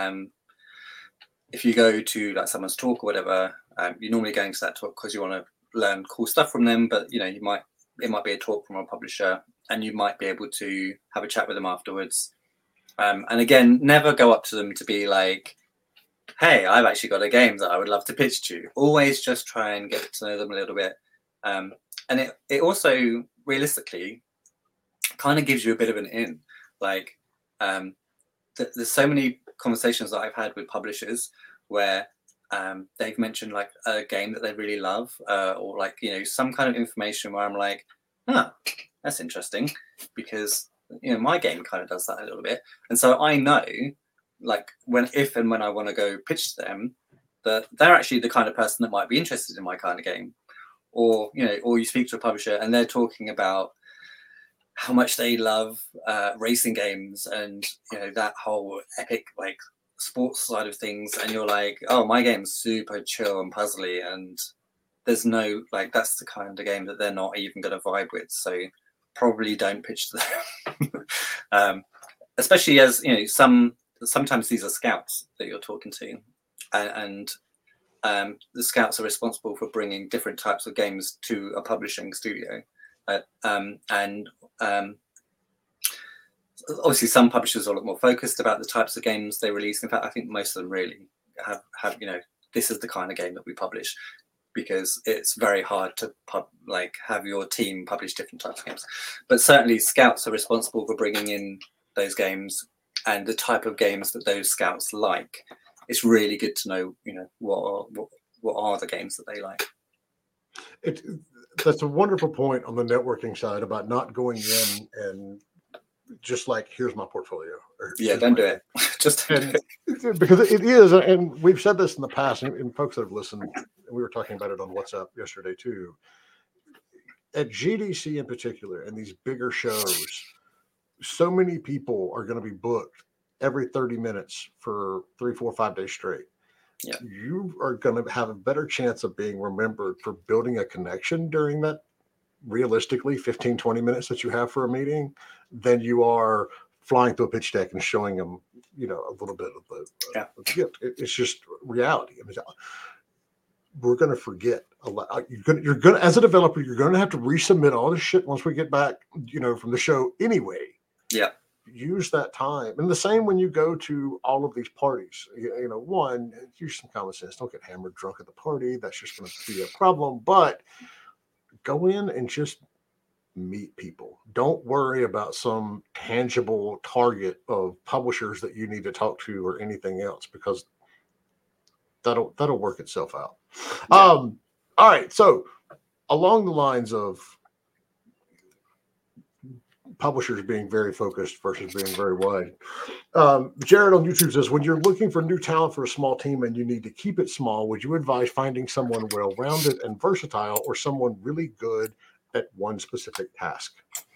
if you go to like someone's talk or whatever, you're normally going to that talk because you want to learn cool stuff from them. But you know, it might be a talk from a publisher, and you might be able to have a chat with them afterwards. And again, never go up to them to be like, hey, I've actually got a game that I would love to pitch to you. Always just try and get to know them a little bit. And it also realistically kind of gives you a bit of an in. Like there's so many conversations that I've had with publishers where they've mentioned like a game that they really love, or like, you know, some kind of information where I'm like, that's interesting, because you know my game kind of does that a little bit. And so I know, like, if and when I want to go pitch to them, that they're actually the kind of person that might be interested in my kind of game. Or, you know, or you speak to a publisher and they're talking about how much they love racing games and, you know, that whole epic like sports side of things, and you're like, oh, my game's super chill and puzzly, and there's no, like, that's the kind of game that they're not even going to vibe with, so probably don't pitch to them. Especially as, you know, sometimes these are scouts that you're talking to, and the scouts are responsible for bringing different types of games to a publishing studio. Obviously some publishers are a lot more focused about the types of games they release. In fact, I think most of them really have you know, this is the kind of game that we publish, because it's very hard to have your team publish different types of games. But certainly scouts are responsible for bringing in those games and the type of games that those scouts like. It's really good to know, you know, what are the games that they like. That's a wonderful point on the networking side about not going in and just like, here's my portfolio. Don't do it. Just don't do it. Because it is, and we've said this in the past, and folks that have listened, and we were talking about it on WhatsApp yesterday too. At GDC in particular, and these bigger shows, so many people are going to be booked every 30 minutes for 3, 4, 5 days straight. Yeah. You are going to have a better chance of being remembered for building a connection during that realistically 15, 20 minutes that you have for a meeting than you are flying through a pitch deck and showing them, you know, a little bit of the gift. It's just reality. I mean, we're going to forget a lot. You're going to, as a developer, you're going to have to resubmit all this shit once we get back, you know, from the show anyway. Yeah. Use that time. And the same when you go to all of these parties. You know, one, use some common sense. Don't get hammered drunk at the party. That's just going to be a problem. But go in and just meet people. Don't worry about some tangible target of publishers that you need to talk to or anything else, because that'll work itself out. Yeah. All right. So along the lines of publishers being very focused versus being very wide, Jared on YouTube says, when you're looking for new talent for a small team and you need to keep it small, would you advise finding someone well-rounded and versatile, or someone really good at one specific task?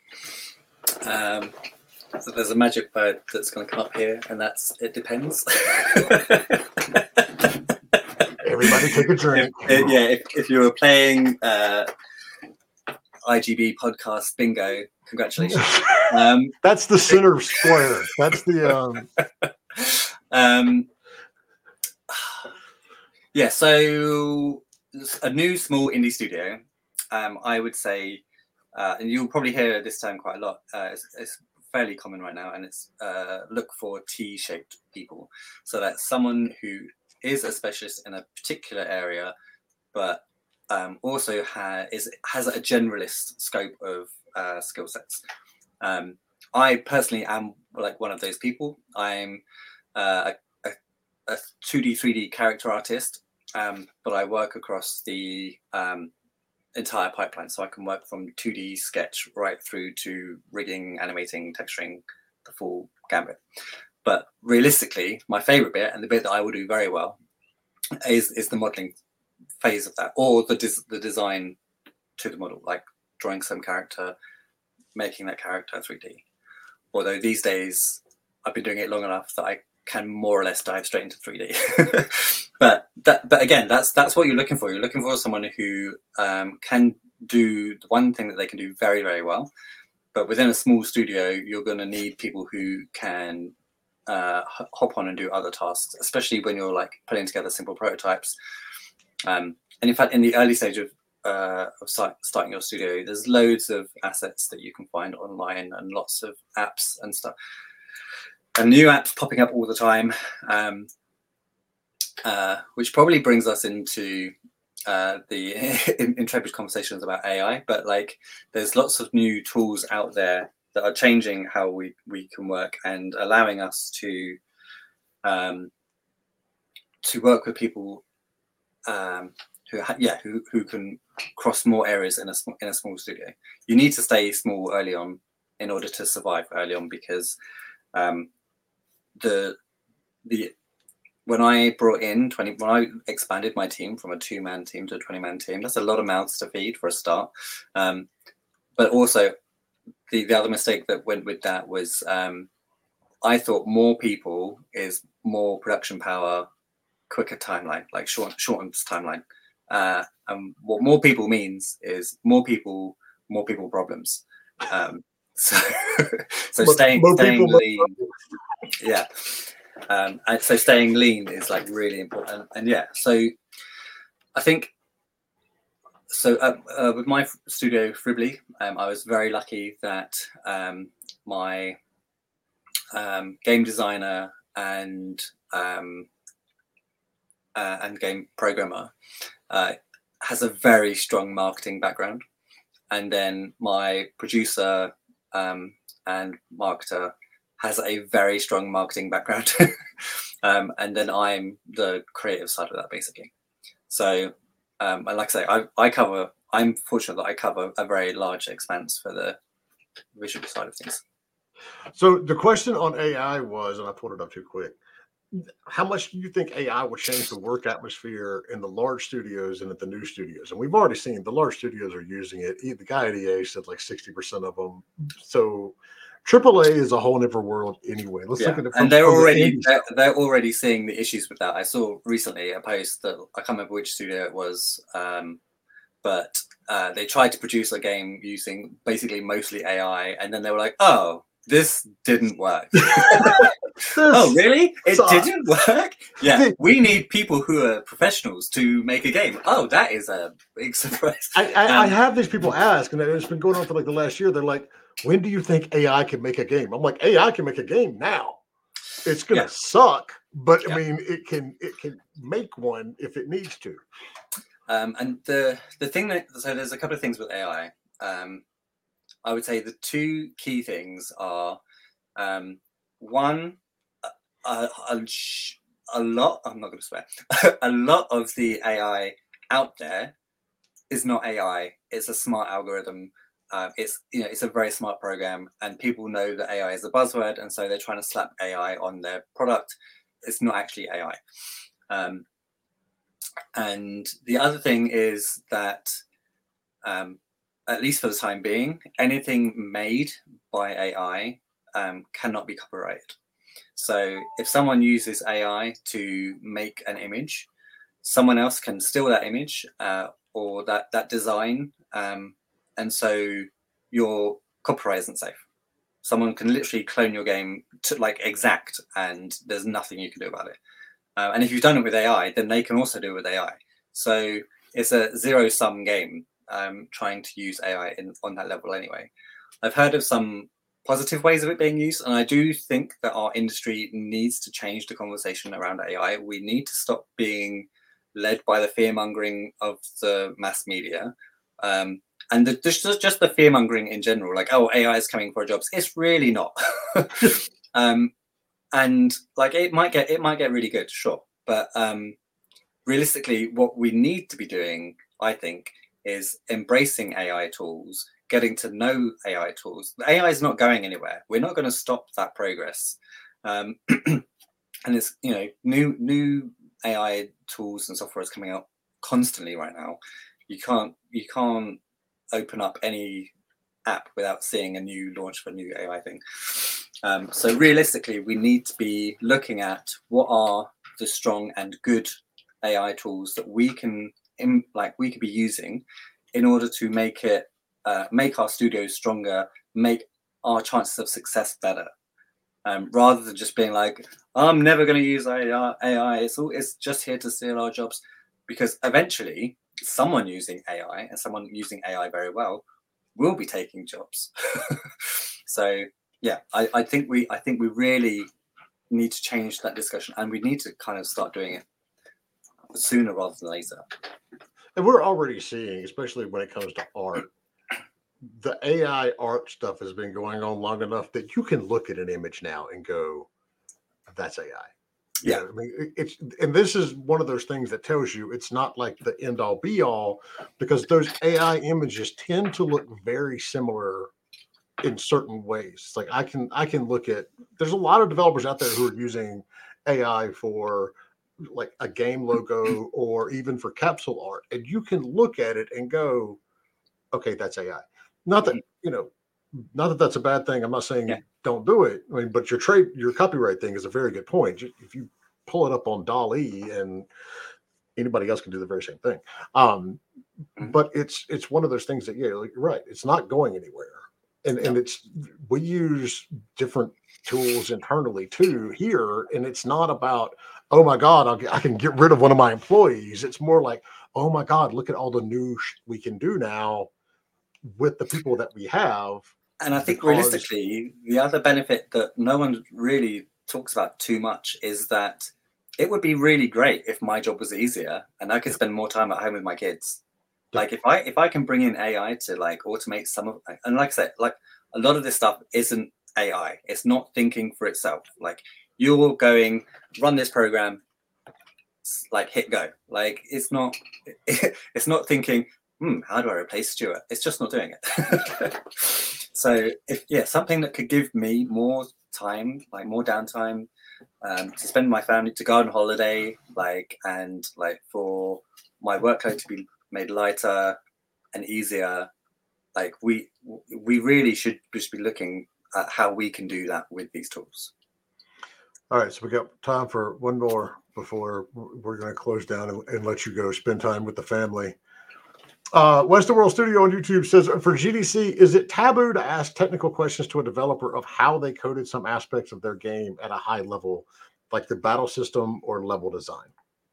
So there's a magic word that's going to come up here, and that's, it depends. Everybody take a drink. If you were playing IGB podcast bingo, congratulations. That's the center square. That's the so a new small indie studio, I would say, and you'll probably hear this term quite a lot, it's fairly common right now, and it's look for T-shaped people. So that's someone who is a specialist in a particular area, but also has a generalist scope of skill sets. I personally am like one of those people. I'm a 2D, 3D character artist, but I work across the entire pipeline. So I can work from 2D sketch right through to rigging, animating, texturing, the full gambit. But realistically, my favorite bit, and the bit that I will do very well, is the modeling phase of that, or the design to the model, like drawing some character, making that character 3D. Although these days I've been doing it long enough that I can more or less dive straight into 3D. but again, that's what you're looking for. You're looking for someone who can do the one thing that they can do very, very well. But within a small studio, you're going to need people who can hop on and do other tasks, especially when you're like putting together simple prototypes. And in fact, in the early stage of starting your studio, there's loads of assets that you can find online and lots of apps and stuff, and new apps popping up all the time, which probably brings us into the intrepid conversations about AI. But like, there's lots of new tools out there that are changing how we can work and allowing us to work with people who can cross more areas in a small studio. You need to stay small early on in order to survive early on, because when I expanded my team from a 2-man team to a 20-man team, that's a lot of mouths to feed for a start. But also, the other mistake that went with that was I thought more people is more production power, quicker timeline, like shortened timeline. And what more people means is more people problems. So staying lean. Yeah. And so staying lean is like really important. And yeah, so I think, so with my studio Fribly, I was very lucky that my game designer and game programmer has a very strong marketing background, and then my producer and marketer has a very strong marketing background, and then I'm the creative side of that, basically. So, and like I say, I'm fortunate that I cover a very large expanse for the visual side of things. So the question on AI was, and I pulled it up too quick, how much do you think AI will change the work atmosphere in the large studios and at the new studios? And we've already seen the large studios are using it. The guy at EA said like 60% of them. So AAA is a whole different world anyway. Let's look at it. And they're already seeing the issues with that. I saw recently a post that I can't remember which studio it was, but they tried to produce a game using basically mostly AI, and then they were like, "Oh, this didn't work." Oh, really? It didn't work? Yeah, we need people who are professionals to make a game. Oh, that is a big surprise. I have these people ask, and it's been going on for like the last year. They're like, when do you think AI can make a game? I'm like, AI can make a game now. It's going to suck, but I mean, it can make one if it needs to. And the thing that, so there's a couple of things with AI. I would say the two key things are, one, a lot, I'm not going to swear, a lot of the AI out there is not AI. It's a smart algorithm. It's a very smart program, and people know that AI is a buzzword, and so they're trying to slap AI on their product. It's not actually AI. And the other thing is that, at least for the time being, anything made by AI cannot be copyrighted. So if someone uses AI to make an image, someone else can steal that image or that design, and so your copyright isn't safe. Someone can literally clone your game to like exact, and there's nothing you can do about it. And if you've done it with AI, then they can also do it with AI. So it's a zero-sum game, trying to use AI on that level anyway. I've heard of some positive ways of it being used, and I do think that our industry needs to change the conversation around AI. We need to stop being led by the fear-mongering of the mass media, and just the fear-mongering in general, like, oh, AI is coming for our jobs. It's really not. And like it might get really good, sure, but realistically, what we need to be doing, I think, is embracing AI tools, getting to know AI tools. AI is not going anywhere. We're not going to stop that progress. And it's, new AI tools and software is coming out constantly right now. You can't open up any app without seeing a new launch for a new AI thing. So realistically, we need to be looking at what are the strong and good AI tools that we can we could be using in order to make our studios stronger, make our chances of success better, rather than just being like, I'm never going to use AI. It's just here to steal our jobs, because eventually someone using AI, and someone using AI very well, will be taking jobs. So yeah, I think we really need to change that discussion, and we need to kind of start doing it sooner rather than later. And we're already seeing, especially when it comes to art, the AI art stuff has been going on long enough that you can look at an image now and go, that's AI. Yeah. I mean, and this is one of those things that tells you it's not like the end all be all, because those AI images tend to look very similar in certain ways. It's like I can look at, there's a lot of developers out there who are using AI for like a game logo or even for capsule art, and you can look at it and go, okay, that's AI. Not that, not that that's a bad thing. I'm not saying don't do it. I mean, but your copyright thing is a very good point. If you pull it up on DALL-E, and anybody else can do the very same thing. But it's one of those things that, like, you're right. It's not going anywhere. And we use different tools internally too here. And it's not about, oh my God, I can get rid of one of my employees. It's more like, oh my God, look at all the new we can do now with the people that we have. And I think realistically, the other benefit that no one really talks about too much is that it would be really great if my job was easier and I could spend more time at home with my kids. Like if I can bring in AI to like automate some of, and like I said, like a lot of this stuff isn't AI. It's not thinking for itself. Like you're going, run this program, like hit go. Like it's not thinking, how do I replace Stuart? It's just not doing it. So something that could give me more time, like more downtime, to spend with my family, to go on holiday, and for my workload to be made lighter and easier. Like we really should just be looking at how we can do that with these tools. All right, so we got time for one more before we're going to close down and let you go spend time with the family. Western World Studio on YouTube says, for GDC, is it taboo to ask technical questions to a developer of how they coded some aspects of their game at a high level, like the battle system or level design?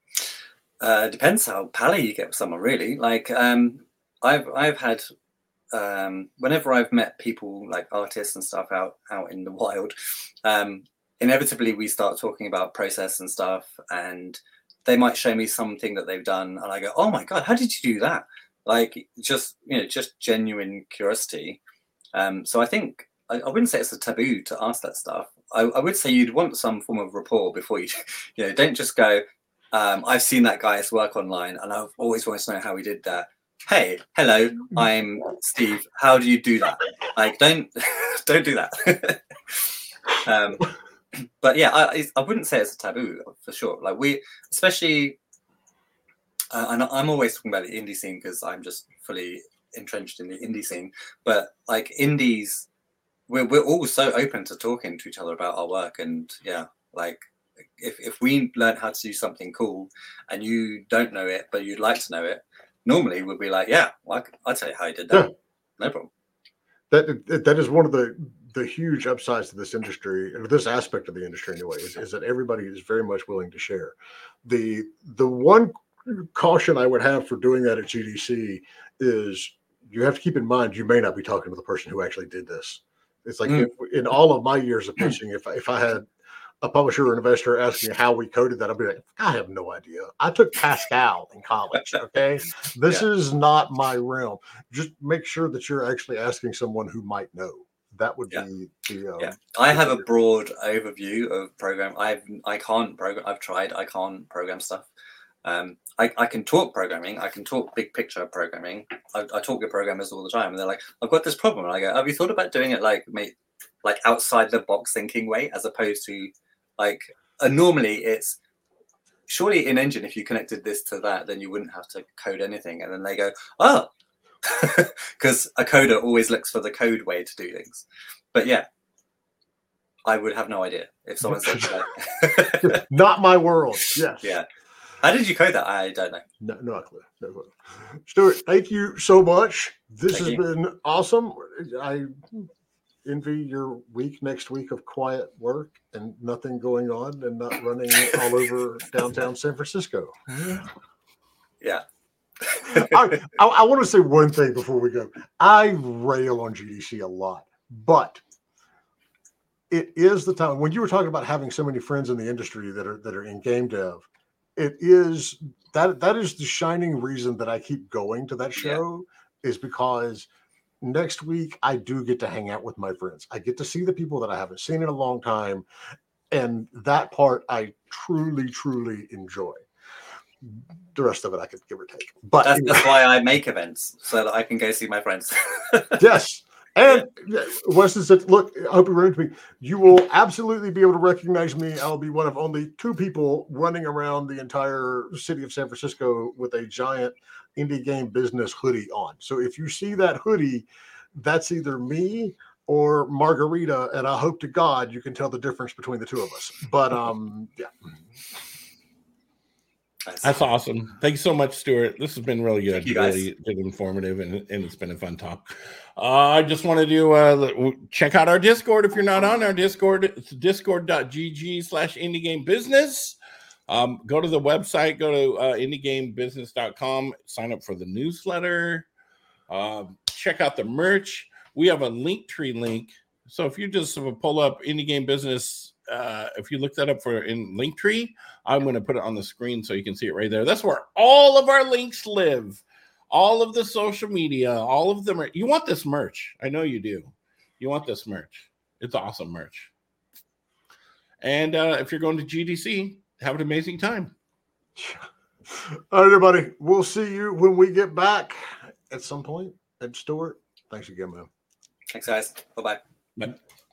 Depends how pally you get with someone, really. Like I've had whenever I've met people like artists and stuff out in the wild, inevitably we start talking about process and stuff, and they might show me something that they've done, and I go, "Oh my God, how did you do that?" Like just genuine curiosity. So I think I wouldn't say it's a taboo to ask that stuff. I would say you'd want some form of rapport before you don't just go, I've seen that guy's work online and I've always wanted to know how he did that. Hey, hello, I'm Steve. How do you do that? Like, don't do that. But yeah, I wouldn't say it's a taboo for sure. Like especially, and I'm always talking about the indie scene because I'm just fully entrenched in the indie scene. But like indies, we're all so open to talking to each other about our work, and like if we learn how to do something cool and you don't know it but you'd like to know it, normally we'll be like, I'll tell you how I did that. No problem. That is one of the huge upsides to this industry, or this aspect of the industry anyway, is that everybody is very much willing to share. The one caution I would have for doing that at GDC is you have to keep in mind you may not be talking to the person who actually did this. It's like in all of my years of pitching, if I had a publisher or investor asking how we coded that, I'd be like, I have no idea. I took Pascal in college. Okay. This is not my realm. Just make sure that you're actually asking someone who might know. That would be the I have a broad overview of program. I can't program. I've tried. I can't program stuff. I can talk programming. I can talk big picture programming. I talk to programmers all the time, and they're like, "I've got this problem." And I go, "Have you thought about doing it like outside the box thinking way, as opposed to like normally it's surely in Engine if you connected this to that, then you wouldn't have to code anything." And then they go, "Oh." Because a coder always looks for the code way to do things. But I would have no idea if someone said that. Not my world. Yes. Yeah. How did you code that? I don't know. No clue. No clue. Stuart, thank you so much. This Thank has you. been awesome. I envy your week next week of quiet work and nothing going on and not running all over downtown San Francisco. Yeah. I want to say one thing before we go. I rail on GDC a lot, but it is the time when you were talking about having so many friends in the industry that are in game dev. It is that is the shining reason that I keep going to that show is because next week I do get to hang out with my friends. I get to see the people that I haven't seen in a long time, and that part I truly enjoy. The rest of it I could give or take. But that's why I make events so that I can go see my friends. Yes. And Weston said, look, I hope you run into me. You will absolutely be able to recognize me. I'll be one of only 2 people running around the entire city of San Francisco with a giant indie game business hoodie on. So if you see that hoodie, that's either me or Margarita. And I hope to God you can tell the difference between the 2 of us. But yeah. That's awesome. Thank you so much, Stuart. This has been really good. Thank you, guys. Really good, informative, and it's been a fun talk. I just wanted to check out our Discord. If you're not on our Discord, it's discord.gg/indiegamebusiness. Go to the website, go to indiegamebusiness.com, sign up for the newsletter, check out the merch. We have a Linktree link. So if you just pull up Indie Game Business, if you look that up in Linktree, I'm going to put it on the screen so you can see it right there. That's where all of our links live, all of the social media, all of them. You want this merch. I know you do. You want this merch. It's awesome merch. And if you're going to GDC, have an amazing time. All right, everybody. We'll see you when we get back at some point. And Stuart, thanks again, man. Thanks, guys. Bye-bye. Bye.